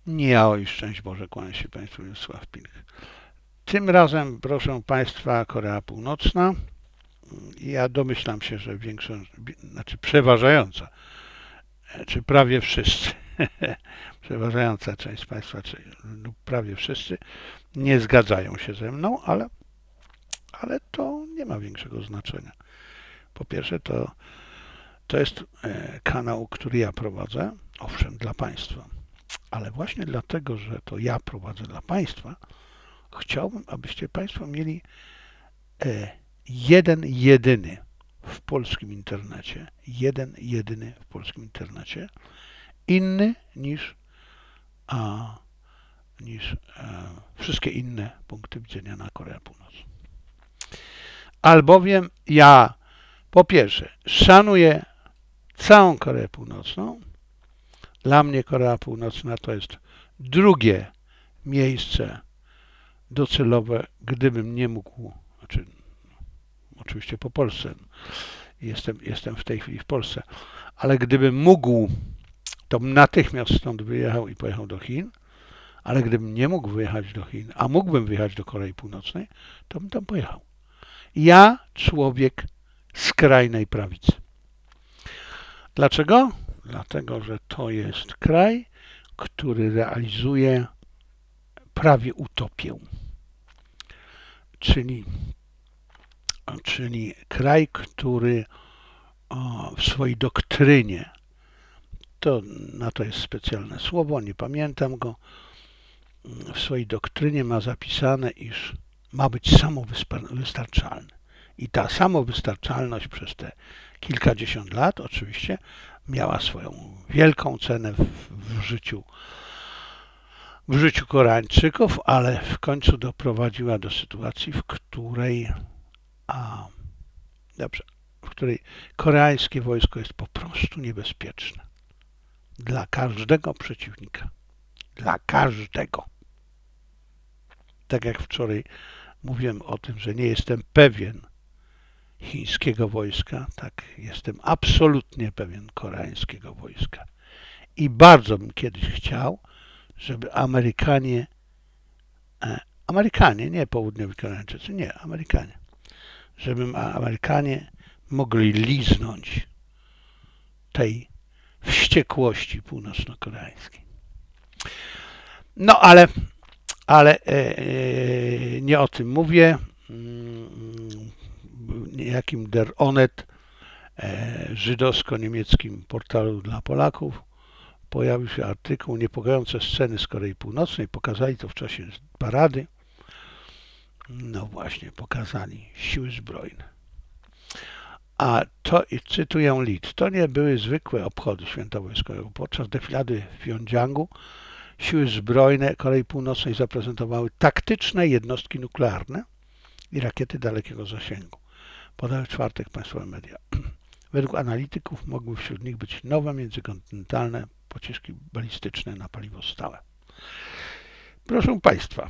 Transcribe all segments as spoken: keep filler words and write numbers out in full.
Nie, oj, szczęść Boże, kłania się Państwu Mieczysław Pilch. Tym razem, proszę Państwa, Korea Północna. Ja domyślam się, że większość, znaczy przeważająca, czy prawie wszyscy, przeważająca część z Państwa, czy lub prawie wszyscy, nie zgadzają się ze mną, ale, ale to nie ma większego znaczenia. Po pierwsze, to, to jest kanał, który ja prowadzę, owszem, dla Państwa. Ale właśnie dlatego, że to ja prowadzę dla Państwa, chciałbym, abyście Państwo mieli jeden, jedyny w polskim internecie, jeden, jedyny w polskim internecie, inny niż, a, niż a, wszystkie inne punkty widzenia na Koreę Północną. Albowiem ja, po pierwsze, szanuję całą Koreę Północną. Dla mnie Korea Północna to jest drugie miejsce docelowe, gdybym nie mógł, znaczy, oczywiście po Polsce, jestem, jestem w tej chwili w Polsce, ale gdybym mógł, to bym natychmiast stąd wyjechał i pojechał do Chin, ale gdybym nie mógł wyjechać do Chin, a mógłbym wyjechać do Korei Północnej, to bym tam pojechał. Ja, człowiek skrajnej prawicy. Dlaczego? Dlatego, że to jest kraj, który realizuje prawie utopię. Czyli, czyli kraj, który o, w swojej doktrynie, to na to jest specjalne słowo, nie pamiętam go, w swojej doktrynie ma zapisane, iż ma być samowystarczalny. I ta samowystarczalność przez te kilkadziesiąt lat oczywiście miała swoją wielką cenę w, w życiu w życiu Koreańczyków, ale w końcu doprowadziła do sytuacji, w której a, dobrze, w której koreańskie wojsko jest po prostu niebezpieczne dla każdego przeciwnika. Dla każdego. Tak jak wczoraj mówiłem o tym, że nie jestem pewien chińskiego wojska, tak jestem absolutnie pewien koreańskiego wojska. I bardzo bym kiedyś chciał, żeby Amerykanie, e, Amerykanie, nie południowi Koreańczycy, nie, Amerykanie, żeby Amerykanie mogli liznąć tej wściekłości północno-koreańskiej. No ale, ale e, nie o tym mówię. Niejakim Der Onet, e, żydowsko-niemieckim portalu dla Polaków, pojawił się artykuł Niepokojące sceny z Korei Północnej. Pokazali to w czasie parady. No właśnie, pokazali siły zbrojne. A to, i cytuję Lid, to nie były zwykłe obchody święta wojskowego. Podczas defilady w Pjongjangu siły zbrojne Korei Północnej zaprezentowały taktyczne jednostki nuklearne i rakiety dalekiego zasięgu. Podały w czwartek państwowe media. Według analityków mogły wśród nich być nowe międzykontynentalne pociski balistyczne na paliwo stałe. Proszę Państwa,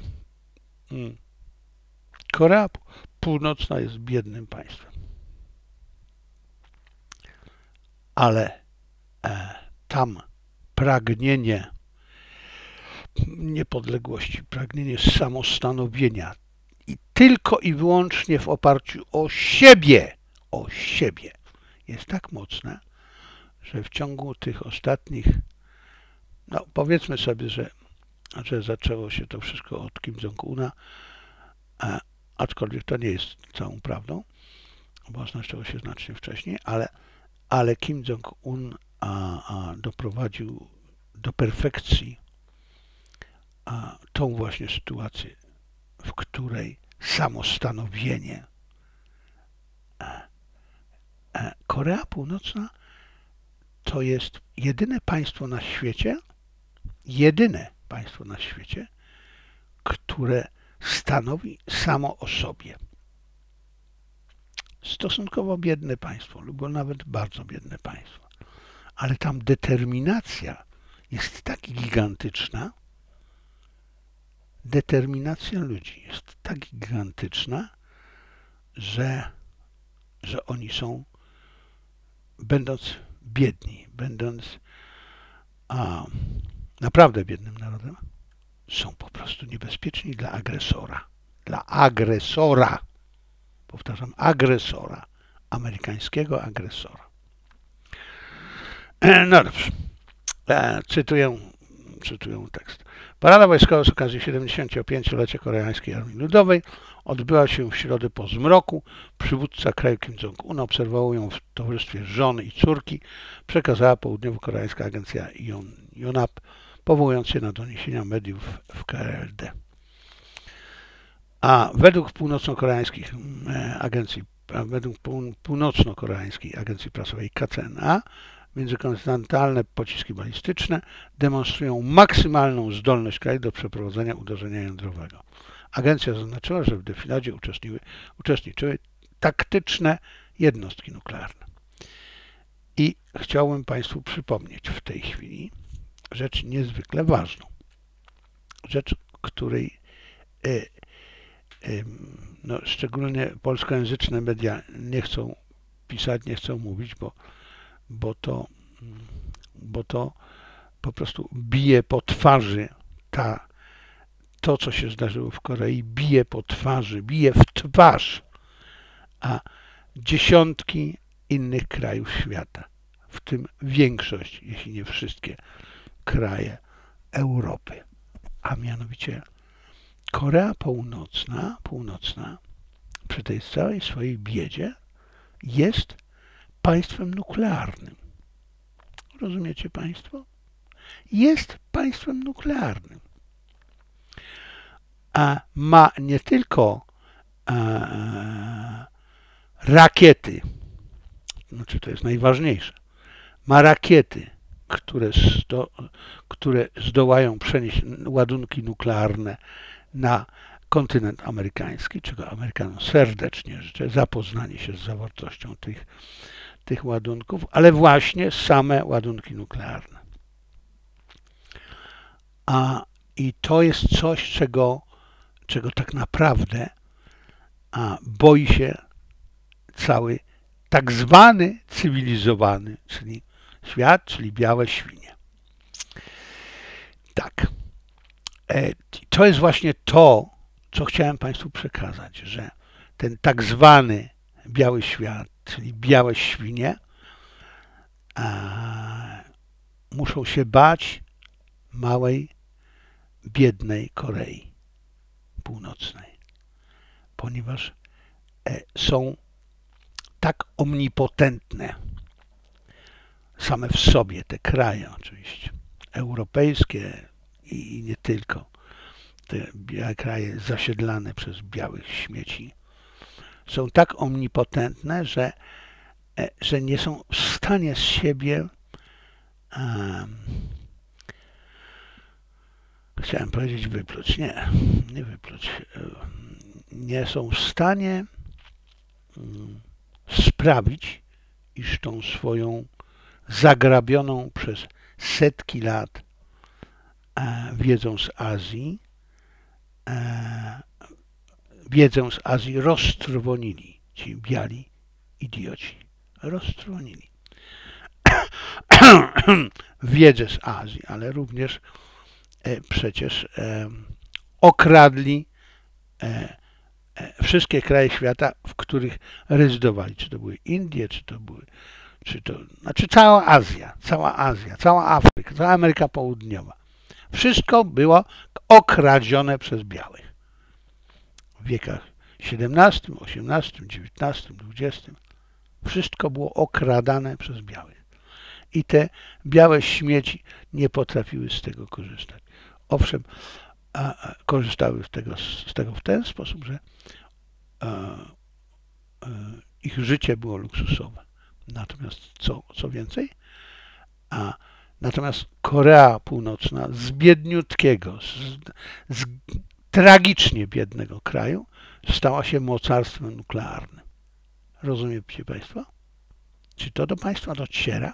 Korea Północna jest biednym państwem, ale e, tam pragnienie niepodległości, pragnienie samostanowienia i tylko i wyłącznie w oparciu o siebie, o siebie jest tak mocne, że w ciągu tych ostatnich, no powiedzmy sobie, że, że zaczęło się to wszystko od Kim Jong-una, a, aczkolwiek to nie jest całą prawdą, bo zaczęło się znacznie wcześniej, ale, ale Kim Jong-un a, a doprowadził do perfekcji a, tą właśnie sytuację, w której samostanowienie a, a Korea Północna to jest jedyne państwo na świecie, jedyne państwo na świecie, które stanowi samo o sobie. Stosunkowo biedne państwo, lub nawet bardzo biedne państwo. Ale tam determinacja jest tak gigantyczna, determinacja ludzi jest tak gigantyczna, że, że oni są, będąc biedni, będąc a, naprawdę biednym narodem, są po prostu niebezpieczni dla agresora. Dla agresora. Powtarzam, agresora. Amerykańskiego agresora. No dobrze. Cytuję, cytuję tekst. Parada wojskowa z okazji siedemdziesięciopięciolecia Koreańskiej Armii Ludowej odbyła się w środę po zmroku. Przywódca kraju Kim Jong-un obserwował ją w towarzystwie żony i córki, przekazała południowo-koreańska agencja Yonhap, powołując się na doniesienia mediów w K R L D. A według północno-koreańskich agencji, według północno-koreańskiej agencji prasowej K C N A, międzykontynentalne pociski balistyczne demonstrują maksymalną zdolność kraju do przeprowadzenia uderzenia jądrowego. Agencja zaznaczyła, że w defiladzie uczestniczyły, uczestniczyły taktyczne jednostki nuklearne. I chciałbym Państwu przypomnieć w tej chwili rzecz niezwykle ważną. Rzecz, której y, y, no, szczególnie polskojęzyczne media nie chcą pisać, nie chcą mówić, bo bo to, bo to po prostu bije po twarzy ta, to, co się zdarzyło w Korei, bije po twarzy, bije w twarz, a dziesiątki innych krajów świata, w tym większość, jeśli nie wszystkie kraje Europy, a mianowicie Korea Północna, Północna przy tej całej swojej biedzie jest państwem nuklearnym. Rozumiecie Państwo? Jest państwem nuklearnym. A ma nie tylko e, rakiety, znaczy to jest najważniejsze, ma rakiety, które, sto, które zdołają przenieść ładunki nuklearne na kontynent amerykański, czego Amerykanom serdecznie życzę, zapoznanie się z zawartością tych tych ładunków, ale właśnie same ładunki nuklearne. A, I to jest coś, czego, czego tak naprawdę a, boi się cały tak zwany cywilizowany, czyli świat, czyli białe świnie. Tak. E, to jest właśnie to, co chciałem Państwu przekazać, że ten tak zwany biały świat, czyli białe świnie, a, muszą się bać małej, biednej Korei Północnej, ponieważ e, są tak omnipotentne same w sobie, te kraje oczywiście, europejskie i, i nie tylko, te białe kraje zasiedlane przez białych śmieci, są tak omnipotentne, że, że nie są w stanie z siebie, um, chciałem powiedzieć wypluć, nie, nie wypluć, nie są w stanie um, sprawić, iż tą swoją zagrabioną przez setki lat e, wiedzą z Azji, e, wiedzę z Azji roztrwonili, ci biali idioci, roztrwonili wiedzę z Azji, ale również e, przecież e, okradli e, e, wszystkie kraje świata, w których rezydowali, czy to były Indie, czy to były, czy to, znaczy cała Azja, cała Azja, cała Afryka, cała Ameryka Południowa. Wszystko było okradzione przez białych. W wiekach siedemnastym, osiemnastym, dziewiętnastym, dwudziestym wszystko było okradane przez białych. I te białe śmieci nie potrafiły z tego korzystać. Owszem, a, a, korzystały z tego, z tego w ten sposób, że a, a, ich życie było luksusowe. Natomiast co, co więcej, a natomiast Korea Północna z biedniutkiego, z, z tragicznie biednego kraju stała się mocarstwem nuklearnym. Rozumiecie Państwo? Czy to do Państwa dociera?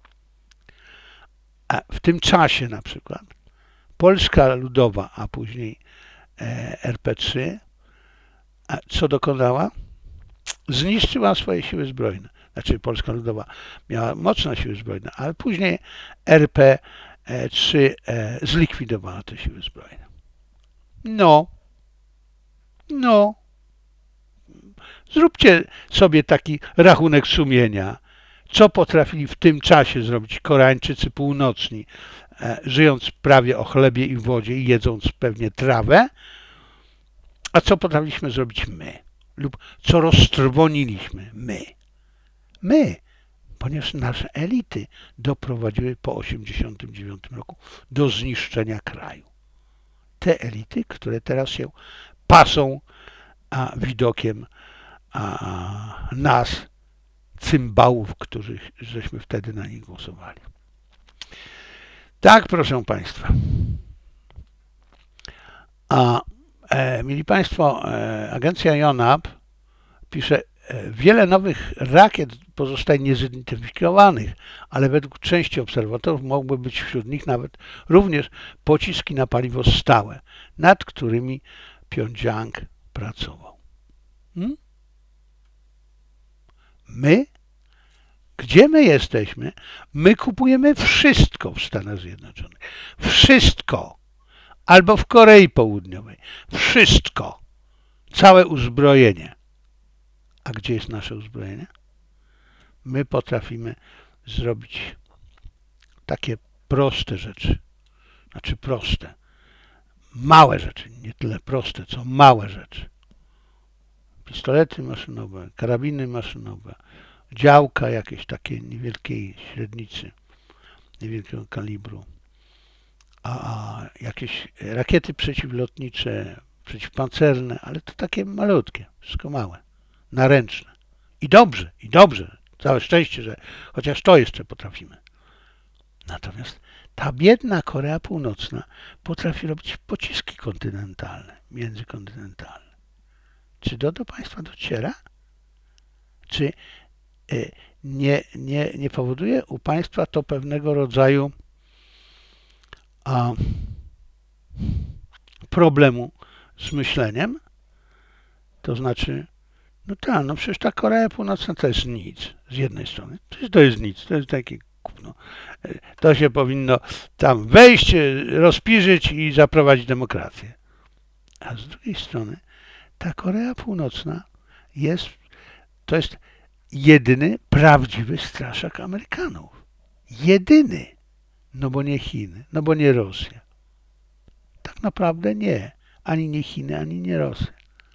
A w tym czasie na przykład Polska Ludowa, a później e, R P trzy, a co dokonała? Zniszczyła swoje siły zbrojne. Znaczy Polska Ludowa miała mocne siły zbrojne, ale później R P trzy e, zlikwidowała te siły zbrojne. No, no. Zróbcie sobie taki rachunek sumienia, co potrafili w tym czasie zrobić Koreańczycy północni, e, żyjąc prawie o chlebie i wodzie i jedząc pewnie trawę, a co potrafiliśmy zrobić my, lub co roztrwoniliśmy my. My, ponieważ nasze elity doprowadziły po tysiąc dziewięćset osiemdziesiątym dziewiątym roku do zniszczenia kraju. Te elity, które teraz się pasą a, widokiem a, nas, cymbałów, których żeśmy wtedy na nich głosowali. Tak, proszę Państwa. A, e, mieli Państwo, e, agencja JONAP pisze, e, wiele nowych rakiet pozostaje niezidentyfikowanych, ale według części obserwatorów mogły być wśród nich nawet również pociski na paliwo stałe, nad którymi Pjongjang pracował. Hmm? My? Gdzie my jesteśmy? My kupujemy wszystko w Stanach Zjednoczonych. Wszystko. Albo w Korei Południowej. Wszystko. Całe uzbrojenie. A gdzie jest nasze uzbrojenie? My potrafimy zrobić takie proste rzeczy. Znaczy proste. Małe rzeczy. Nie tyle proste, co małe rzeczy. Pistolety maszynowe, karabiny maszynowe, działka jakieś takie niewielkiej średnicy, niewielkiego kalibru, a jakieś rakiety przeciwlotnicze, przeciwpancerne, ale to takie malutkie, wszystko małe, naręczne. I dobrze, i dobrze, całe szczęście, że chociaż to jeszcze potrafimy. Natomiast ta biedna Korea Północna potrafi robić pociski kontynentalne, międzykontynentalne. Czy to do Państwa dociera? Czy nie, nie, nie powoduje u Państwa to pewnego rodzaju a, problemu z myśleniem? To znaczy, no tak, no przecież ta Korea Północna to jest nic z jednej strony. Przecież to jest nic, to jest takie gówno. To się powinno tam wejść, rozpiżyć i zaprowadzić demokrację. A z drugiej strony ta Korea Północna jest, to jest jedyny prawdziwy straszak Amerykanów. Jedyny. No bo nie Chiny, no bo nie Rosja. Tak naprawdę nie. Ani nie Chiny, ani nie Rosja.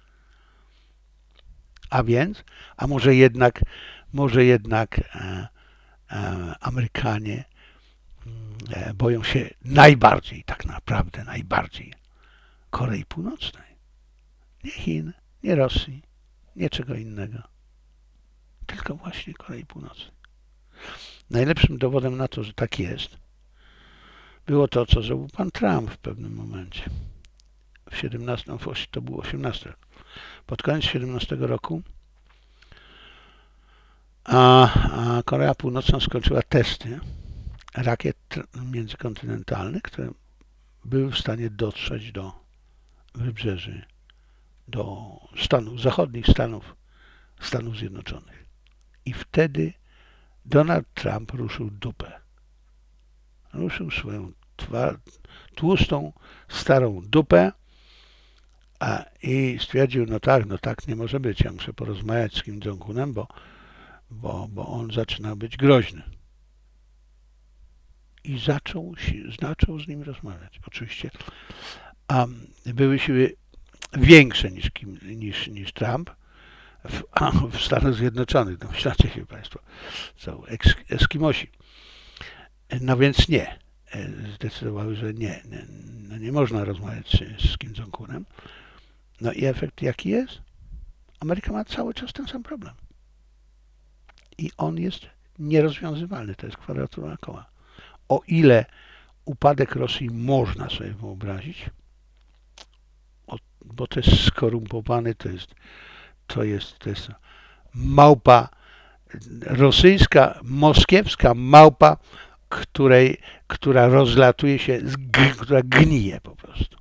A więc, a może jednak, może jednak e, e, Amerykanie e, boją się najbardziej, tak naprawdę najbardziej Korei Północnej. Nie Chin, nie Rosji, nie czego innego. Tylko właśnie Korei Północnej. Najlepszym dowodem na to, że tak jest, było to, co zrobił pan Trump w pewnym momencie. W siedemnastym, to był osiemnasty rok. Pod koniec siedemnastego roku a, a Korea Północna skończyła testy rakiet międzykontynentalnych, które były w stanie dotrzeć do wybrzeży, do Stanów, zachodnich Stanów, Stanów Zjednoczonych. I wtedy Donald Trump ruszył dupę. Ruszył swoją tłustą, starą dupę a, i stwierdził, no tak, no tak nie może być, ja muszę porozmawiać z Kim Jong-unem, bo, bo, bo on zaczyna być groźny. I zaczął, zaczął z nim rozmawiać. Oczywiście a, były siły większe niż, Kim, niż, niż Trump w, a, w Stanach Zjednoczonych. Domyślacie się Państwo, są Eskimosi. No więc nie. Zdecydowały, że nie, nie, no nie można rozmawiać z, z Kim Jong-unem. No i efekt jaki jest? Ameryka ma cały czas ten sam problem. I on jest nierozwiązywalny. To jest kwadratura koła. O ile upadek Rosji można sobie wyobrazić, o, bo to jest skorumpowany, to jest, to jest, to jest małpa rosyjska, moskiewska małpa, której, która rozlatuje się, która gnije po prostu.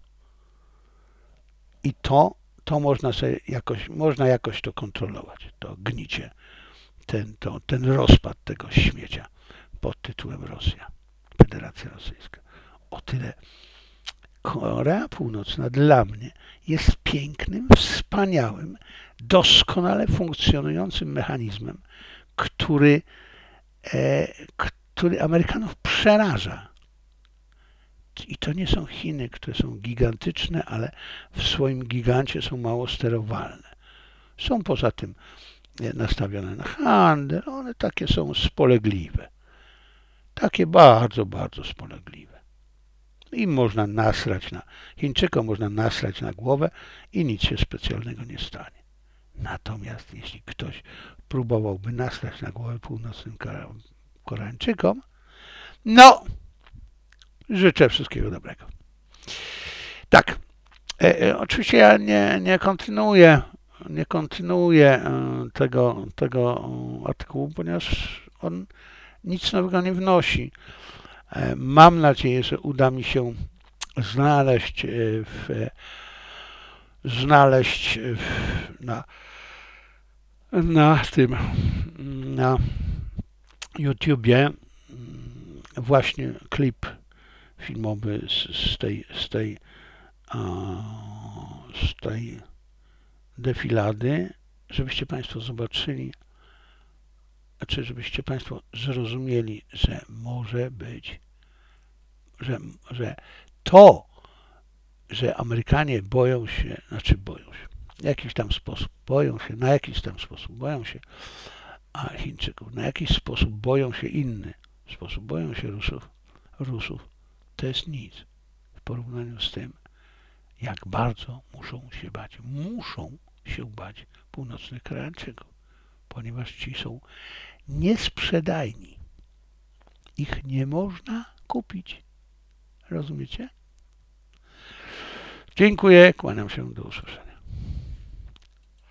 I to, to można sobie jakoś, można jakoś to kontrolować, to gnicie, ten, to, ten rozpad tego śmiecia pod tytułem Rosja, Federacja Rosyjska. O tyle Korea Północna dla mnie jest pięknym, wspaniałym, doskonale funkcjonującym mechanizmem, który, e, który Amerykanów przeraża. I to nie są Chiny, które są gigantyczne, ale w swoim gigancie są mało sterowalne. Są poza tym nastawione na handel, one takie są spolegliwe. Takie bardzo, bardzo spolegliwe. Im można nasrać na, Chińczykom można nasrać na głowę i nic się specjalnego nie stanie. Natomiast jeśli ktoś próbowałby nasrać na głowę północnym Koreańczykom, no, życzę wszystkiego dobrego. Tak, e, e, oczywiście ja nie, nie kontynuuję, nie kontynuuję e, tego, tego artykułu, ponieważ on nic nowego nie wnosi. E, mam nadzieję, że uda mi się znaleźć w, znaleźć w, na, na tym, na YouTubie właśnie klip filmowy z, z tej, z tej, z tej defilady, żebyście Państwo zobaczyli, czy żebyście Państwo zrozumieli, że może być, że, że to, że Amerykanie boją się, znaczy boją się, w jakiś tam sposób boją się, na jakiś tam sposób boją się a Chińczyków, na jakiś sposób boją się inny sposób, boją się Rusów, Rusów, to jest nic w porównaniu z tym, jak bardzo muszą się bać, muszą się bać północnych Koreańczyków, ponieważ ci są niesprzedajni. Ich nie można kupić. Rozumiecie? Dziękuję, kłaniam się, do usłyszenia.